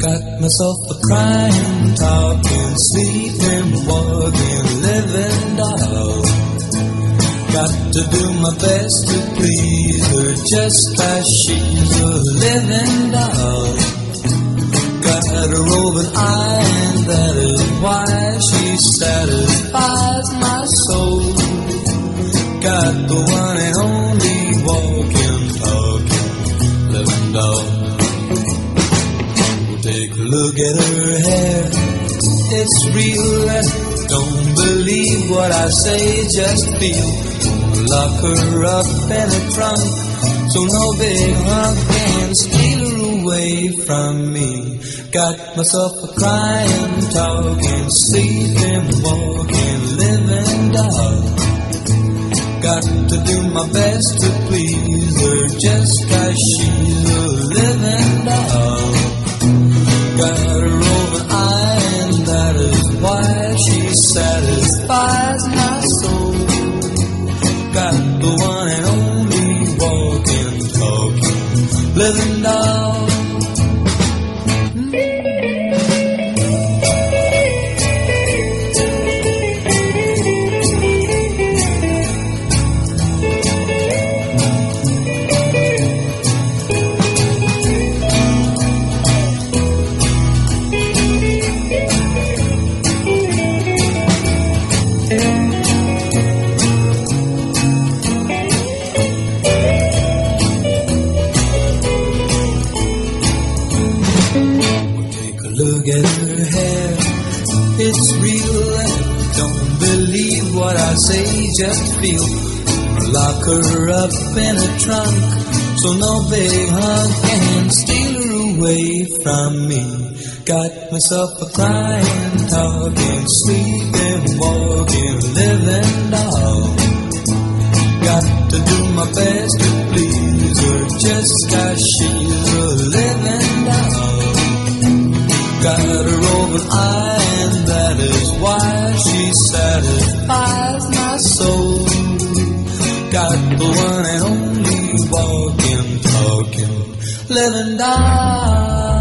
Got myself a crying, talking, sleeping, walking, living doll. Got to do my best to please her, just as she's a living doll. Got a roving eye, and that is why she satisfies my soul. Got the one and only walking, talking, living doll. Take a look at her hair, it's real, and don't believe what I say, just feel. Lock her up in a trunk, so no big hunk can steal her away from me. Got myself a crying, talking, sleeping, walking, living doll. Got to do my best to please her, just 'cause she's a living doll. Got a roving eye, and that is why she satisfies my soul. Got the one and only walking, talking, living doll. Look at her hair, it's real, and don't believe what I say, just feel. Lock her up in a trunk, so no big hunk can steal her away from me. Got myself a crying, talking, sleeping, walking, living doll. Got to do my best to please her, just 'cause she's a living doll. Got a roving eye, and that is why she satisfies my soul. Got the one and only walking, talking, living doll.